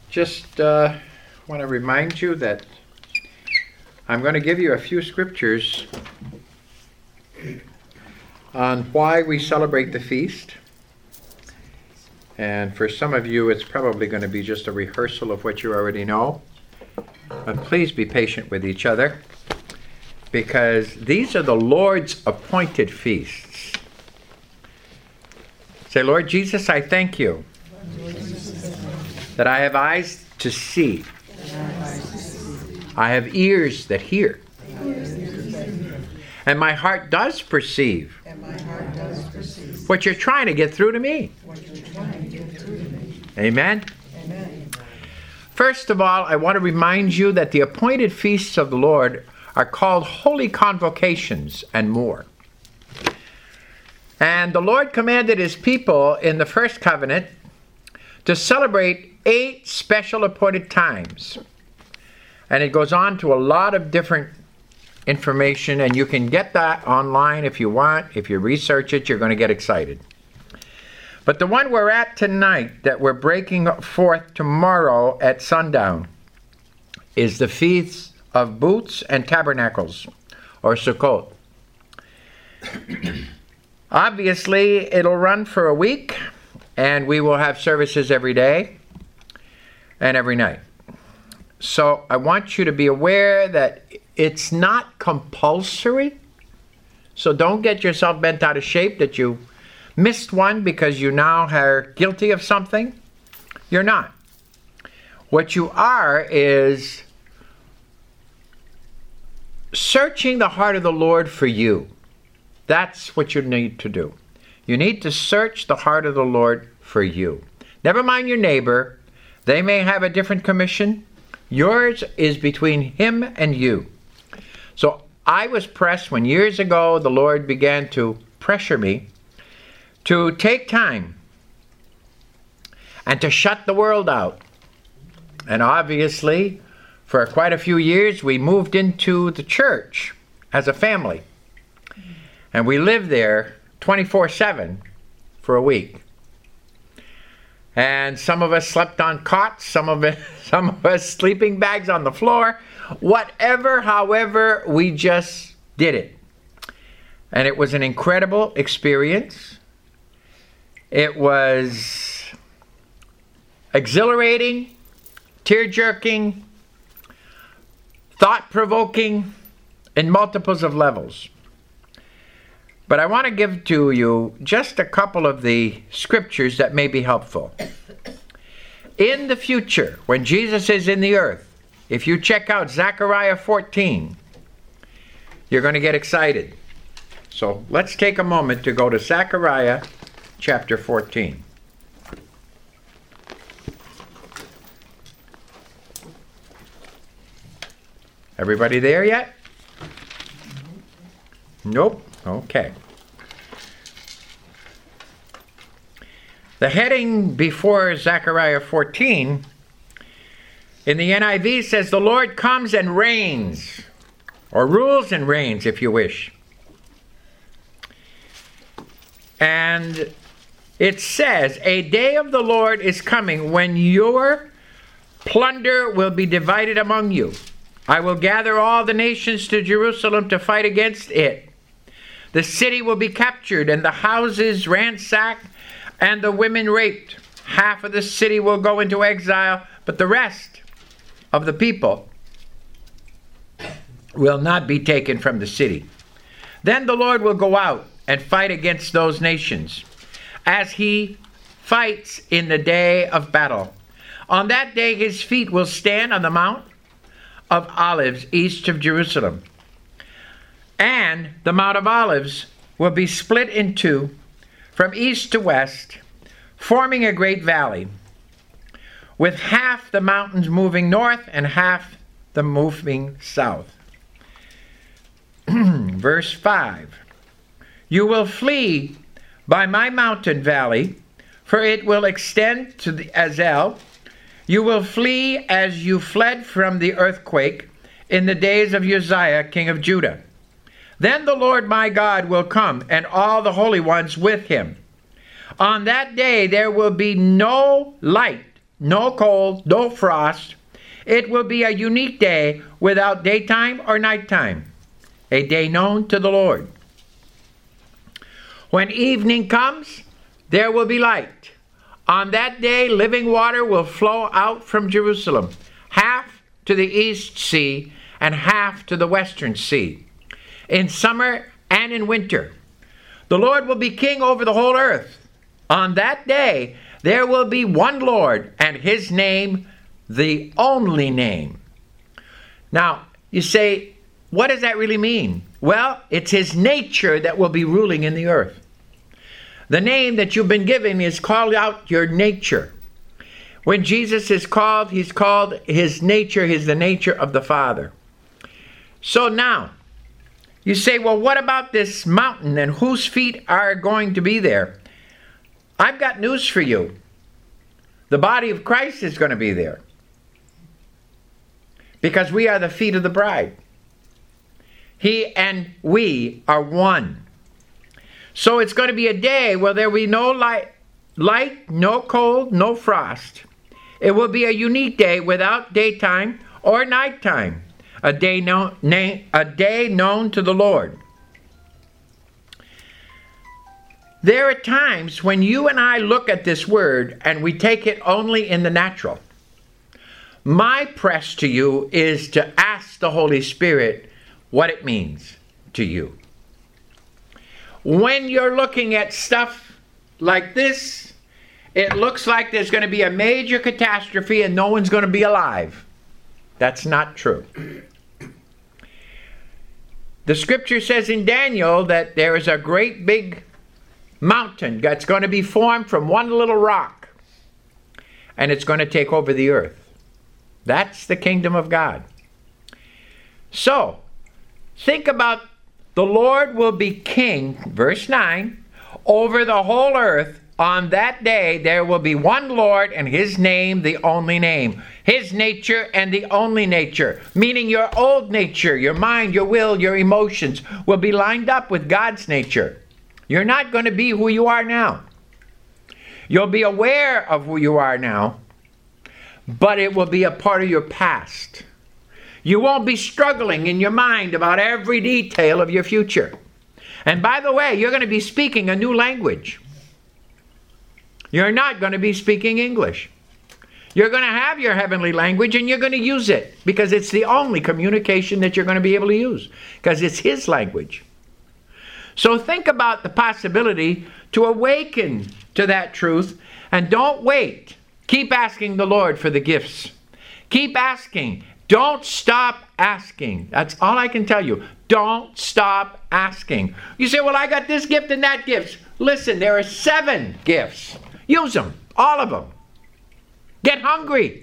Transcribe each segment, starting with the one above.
Just want to remind you that I'm going to give you a few scriptures on why we celebrate the feast. And for some of you, it's probably going to be just a rehearsal of what you already know. But please be patient with each other, because these are the Lord's appointed feasts. Say, Lord Jesus, I thank you that I have eyes to see. I have ears that hear. And my heart does perceive what you're trying to get through to me. Amen? First of all, I want to remind you that the appointed feasts of the Lord are called holy convocations and more. And the Lord commanded his people in the first covenant to celebrate 8 special appointed times. And it goes on to a lot of different information, and you can get that online if you want. If you research it, you're going to get excited. But the one we're at tonight, that we're breaking forth tomorrow at sundown, is the Feast of Booths and Tabernacles, or Sukkot. Obviously, it'll run for a week, and we will have services every day and every night. So I want you to be aware that it's not compulsory. So don't get yourself bent out of shape that you missed one because you now are guilty of something. You're not. What you are is searching the heart of the Lord for you. That's what you need to do. You need to search the heart of the Lord for you. Never mind your neighbor. They may have a different commission. Yours is between him and you. So I was pressed when years ago the Lord began to pressure me to take time and to shut the world out. And obviously, for quite a few years, we moved into the church as a family. And we lived there 24/7 for a week. And some of us slept on cots, some of us sleeping bags on the floor. Whatever, however, we just did it. And it was an incredible experience. It was exhilarating, tear-jerking, thought-provoking in multiples of levels. But I want to give to you just a couple of the scriptures that may be helpful. In the future, when Jesus is in the earth, if you check out Zechariah 14, you're going to get excited. So let's take a moment to go to Zechariah chapter 14. Everybody there yet? Nope. Okay. The heading before Zechariah 14 in the NIV says, "The Lord comes and reigns," or rules and reigns if you wish. And it says, "A day of the Lord is coming when your plunder will be divided among you. I will gather all the nations to Jerusalem to fight against it. The city will be captured and the houses ransacked and the women raped. Half of the city will go into exile, but the rest of the people will not be taken from the city. Then the Lord will go out and fight against those nations, as he fights in the day of battle. On that day his feet will stand on the Mount of Olives east of Jerusalem. And the Mount of Olives will be split in two from east to west, forming a great valley, with half the mountains moving north and half the moving south." Verse 5, "You will flee by my mountain valley, for it will extend to the Azel. You will flee as you fled from the earthquake in the days of Uzziah, king of Judah. Then the Lord my God will come, and all the holy ones with him. On that day there will be no light no cold, no frost. It will be a unique day without daytime or nighttime, a day known to the Lord. When evening comes, there will be light. On that day, living water will flow out from Jerusalem, half to the east sea and half to the western sea, in summer and in winter. The Lord will be king over the whole earth. On that day, there will be one Lord, and his name, the only name. Now, you say, what does that really mean? Well, it's his nature that will be ruling in the earth. The name that you've been given is called out your nature. When Jesus is called, he's called his nature, is the nature of the Father. So now, you say, well, what about this mountain and whose feet are going to be there? I've got news for you. The body of Christ is going to be there. Because we are the feet of the bride. He and we are one. So it's going to be a day where there will be no light, no cold, no frost. It will be a unique day without daytime or nighttime, a day known to the Lord. There are times when you and I look at this word and we take it only in the natural. My press to you is to ask the Holy Spirit what it means to you. When you're looking at stuff like this, it looks like there's going to be a major catastrophe and no one's going to be alive. That's not true. The scripture says in Daniel that there is a great big mountain that's going to be formed from one little rock, and it's going to take over the earth. That's the kingdom of God. So, think about the Lord will be king, verse 9, over the whole earth. On that day there will be one Lord, and his name the only name. His nature and the only nature, meaning your old nature, your mind, your will, your emotions will be lined up with God's nature. You're not going to be who you are now. You'll be aware of who you are now, but it will be a part of your past. You won't be struggling in your mind about every detail of your future. And by the way, you're going to be speaking a new language. You're not going to be speaking English. You're going to have your heavenly language and you're going to use it because it's the only communication that you're going to be able to use because it's his language. So think about the possibility to awaken to that truth and don't wait. Keep asking the Lord for the gifts. Keep asking. Don't stop asking. That's all I can tell you. Don't stop asking. You say, well, I got this gift and that gift. Listen, there are 7 gifts. Use them. All of them. Get hungry.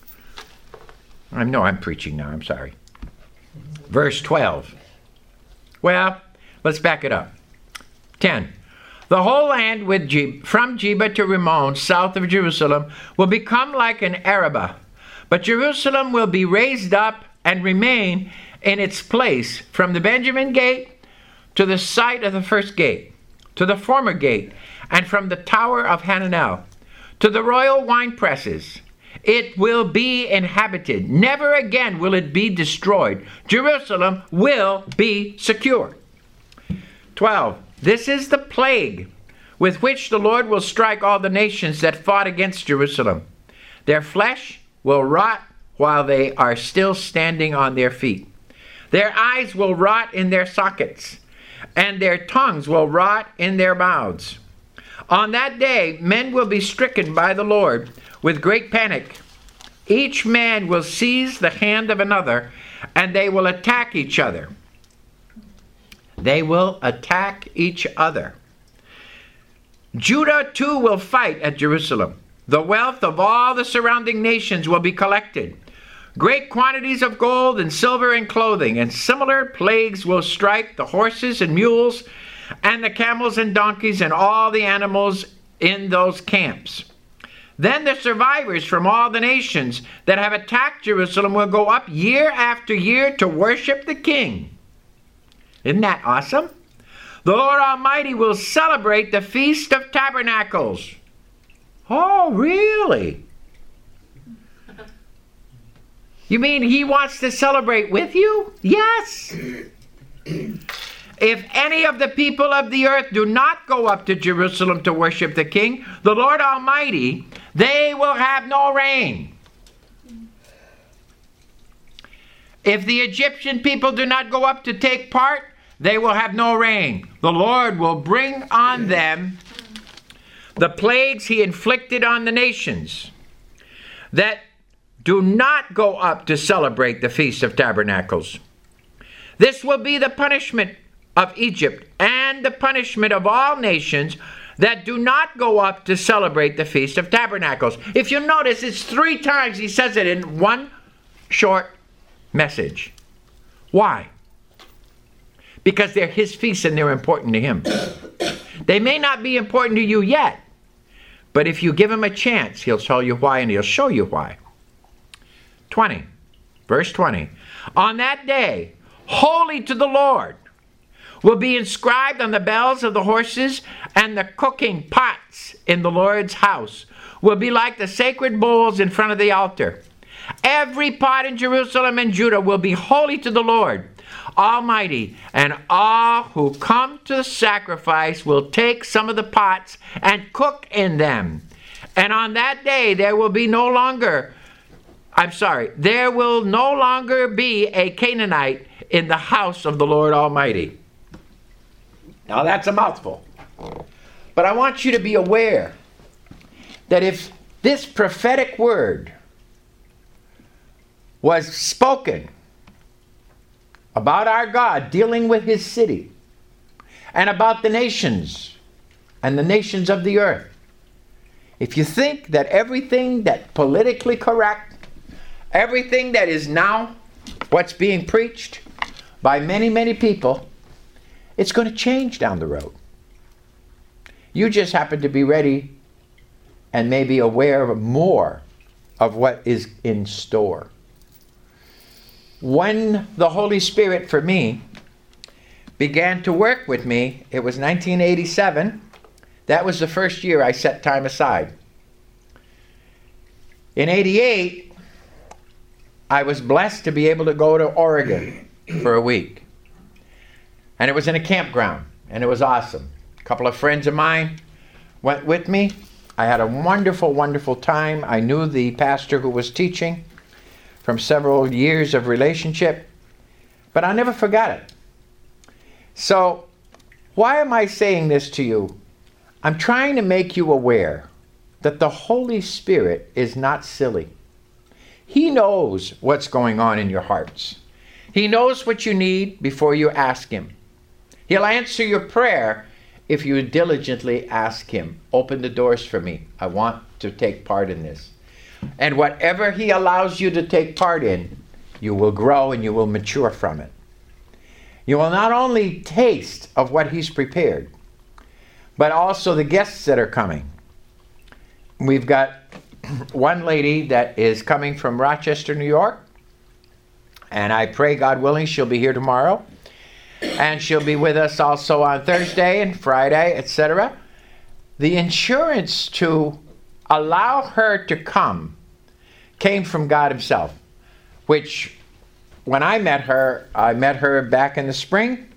I know I'm preaching now. I'm sorry. Verse 12. Well, let's back it up. 10. The whole land from Geba to Rimmon, south of Jerusalem, will become like an Arabah. But Jerusalem will be raised up and remain in its place from the Benjamin gate to the site of the first gate, to the former gate, and from the tower of Hananel to the royal wine presses. It will be inhabited. Never again will it be destroyed. Jerusalem will be secure. 12. This is the plague with which the Lord will strike all the nations that fought against Jerusalem. Their flesh will rot while they are still standing on their feet. Their eyes will rot in their sockets, and their tongues will rot in their mouths. On that day, men will be stricken by the Lord with great panic. Each man will seize the hand of another, and they will attack each other. They will attack each other. Judah too will fight at Jerusalem. The wealth of all the surrounding nations will be collected. Great quantities of gold and silver and clothing, and similar plagues will strike the horses and mules, and the camels and donkeys, and all the animals in those camps. Then the survivors from all the nations that have attacked Jerusalem will go up year after year to worship the King. Isn't that awesome? The Lord Almighty will celebrate the Feast of Tabernacles. Oh, really? You mean he wants to celebrate with you? Yes. If any of the people of the earth do not go up to Jerusalem to worship the King, the Lord Almighty, they will have no rain. If the Egyptian people do not go up to take part, they will have no rain. The Lord will bring on them the plagues he inflicted on the nations that do not go up to celebrate the Feast of Tabernacles. This will be the punishment of Egypt and the punishment of all nations that do not go up to celebrate the Feast of Tabernacles. If you notice, it's 3 times he says it in one short message. Why? Because they're his feasts and they're important to him. They may not be important to you yet, but if you give him a chance, he'll tell you why and he'll show you why. 20, verse 20. On that day, holy to the Lord will be inscribed on the bells of the horses, and the cooking pots in the Lord's house will be like the sacred bowls in front of the altar. Every pot in Jerusalem and Judah will be holy to the Lord Almighty, and all who come to the sacrifice will take some of the pots and cook in them. And on that day there will no longer be a Canaanite in the house of the Lord Almighty. Now that's a mouthful. But I want you to be aware that if this prophetic word was spoken about our God dealing with his city and about the nations and the nations of the earth, if you think that everything that politically correct, everything that is now what's being preached by many, many people, it's going to change down the road. You just happen to be ready and maybe aware of more of what is in store. When the Holy Spirit, for me, began to work with me, it was 1987. That was the first year I set time aside. In 88, I was blessed to be able to go to Oregon for a week. And it was in a campground, and it was awesome. A couple of friends of mine went with me. I had a wonderful, wonderful time. I knew the pastor who was teaching from several years of relationship, but I never forgot it. So, why am I saying this to you? I'm trying to make you aware that the Holy Spirit is not silly. He knows what's going on in your hearts. He knows what you need before you ask him. He'll answer your prayer if you diligently ask him, open the doors for me. I want to take part in this. And whatever he allows you to take part in, you will grow and you will mature from it. You will not only taste of what he's prepared, but also the guests that are coming. We've got one lady that is coming from Rochester, New York, and I pray, God willing, she'll be here tomorrow. And she'll be with us also on Thursday and Friday, etc. The insurance to allow her to come came from God himself, which when I met her back in the spring.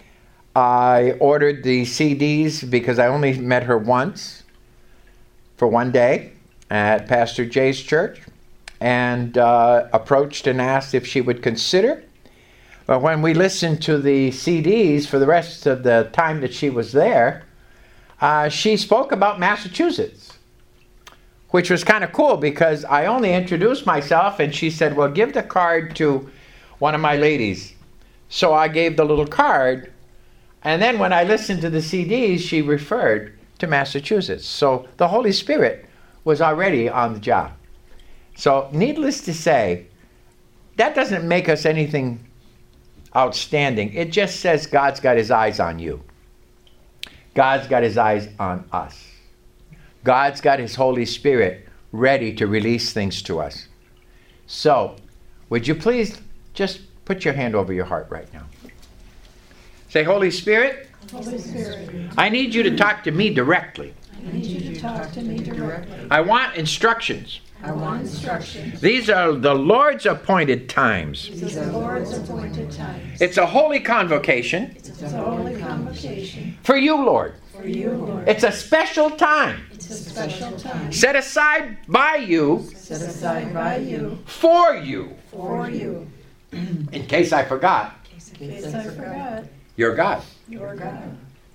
I ordered the CDs because I only met her once for one day at Pastor Jay's church, and approached and asked if she would consider. But when we listened to the CDs for the rest of the time that she was there, she spoke about Massachusetts, which was kind of cool because I only introduced myself and she said, well, give the card to one of my ladies. So I gave the little card, and then when I listened to the CDs, she referred to Massachusetts. So the Holy Spirit was already on the job. So needless to say, that doesn't make us anything outstanding. It just says God's got his eyes on you. God's got his eyes on us. God's got his Holy Spirit ready to release things to us. So, would you please just put your hand over your heart right now. Say, Holy Spirit, Holy Spirit, I need you to talk to me directly. I need you to talk to me directly. I want instructions. I want instructions. These are the Lord's appointed times. These are the Lord's appointed times. It's a holy convocation. It's a holy convocation. For you, Lord. For you, Lord. It's a special time. It's a special time. Set aside by you. Set aside by you. For you. For you. In case I forgot. In case I forgot. Your God. Your God.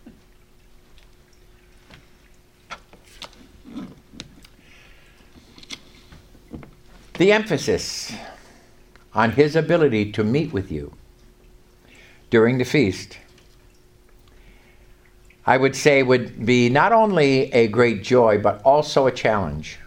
The emphasis on his ability to meet with you during the feast, I would say, would be not only a great joy, but also a challenge.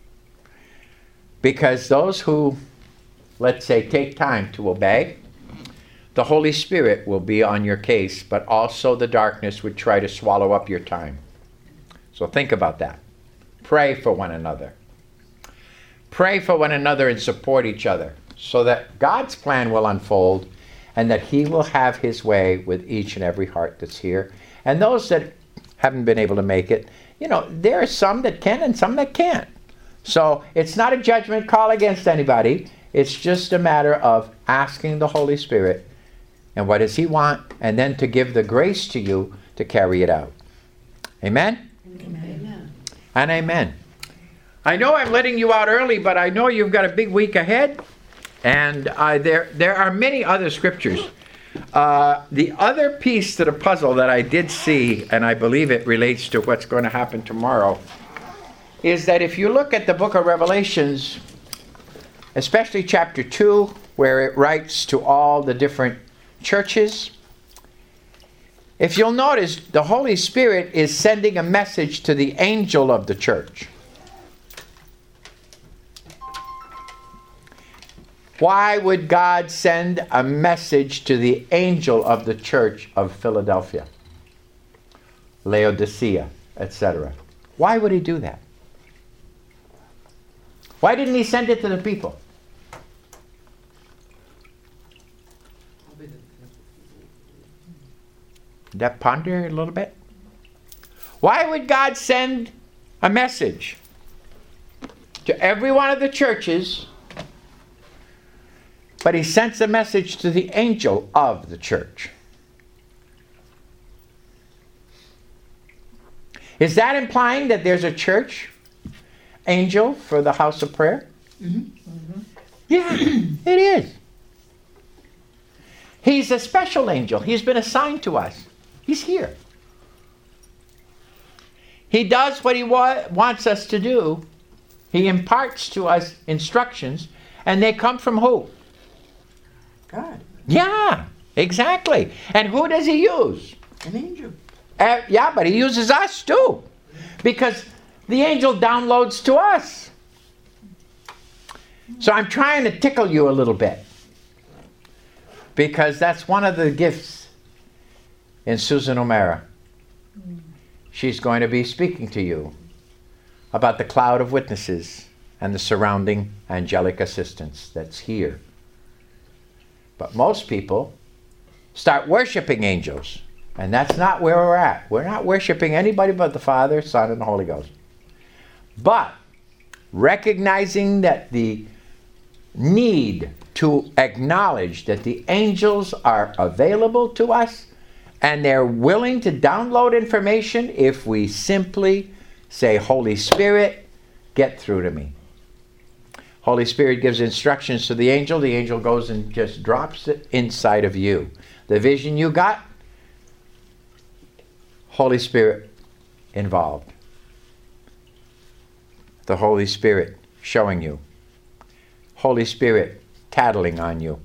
Because those who, let's say, take time to obey, the Holy Spirit will be on your case, but also the darkness would try to swallow up your time. So think about that. Pray for one another. Pray for one another and support each other so that God's plan will unfold and that he will have his way with each and every heart that's here. And those that haven't been able to make it, there are some that can and some that can't. So it's not a judgment call against anybody. It's just a matter of asking the Holy Spirit and what does he want, and then to give the grace to you to carry it out. Amen? Amen. And amen. I know I'm letting you out early, but I know you've got a big week ahead. And there are many other scriptures. The other piece to the puzzle that I did see, and I believe it relates to what's going to happen tomorrow, is that if you look at the book of Revelations, especially chapter 2, where it writes to all the different churches, if you'll notice, the Holy Spirit is sending a message to the angel of the church. Why would God send a message to the angel of the church of Philadelphia, Laodicea, etc.? Why would he do that? Why didn't he send it to the people? Did that ponder a little bit? Why would God send a message to every one of the churches, but he sends a message to the angel of the church? Is that implying that there's a church angel for the house of prayer? Mm-hmm. Mm-hmm. Yeah, it is. He's a special angel. He's been assigned to us. He's here. He does what he wants us to do. He imparts to us instructions, and they come from who? God. Yeah, exactly. And who does he use? An angel. Yeah, but he uses us too. Because the angel downloads to us. So I'm trying to tickle you a little bit. Because that's one of the gifts in Susan O'Mara. She's going to be speaking to you about the cloud of witnesses and the surrounding angelic assistance that's here. But most people start worshiping angels. And that's not where we're at. We're not worshiping anybody but the Father, Son, and the Holy Ghost. But recognizing that the need to acknowledge that the angels are available to us and they're willing to download information if we simply say, Holy Spirit, get through to me. Holy Spirit gives instructions to the angel goes and just drops it inside of you. The vision you got, Holy Spirit involved. The Holy Spirit showing you. Holy Spirit tattling on you.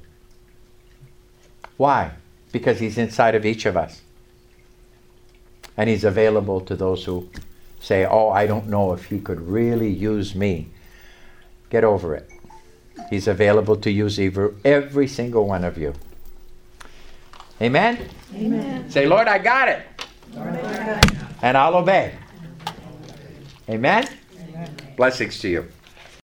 Why? Because he's inside of each of us. And he's available to those who say, oh, I don't know if he could really use me. Get over it. He's available to use every single one of you. Amen? Amen. Say, Lord, I got it. Lord, I got it. And I'll obey. Amen? Blessings to you.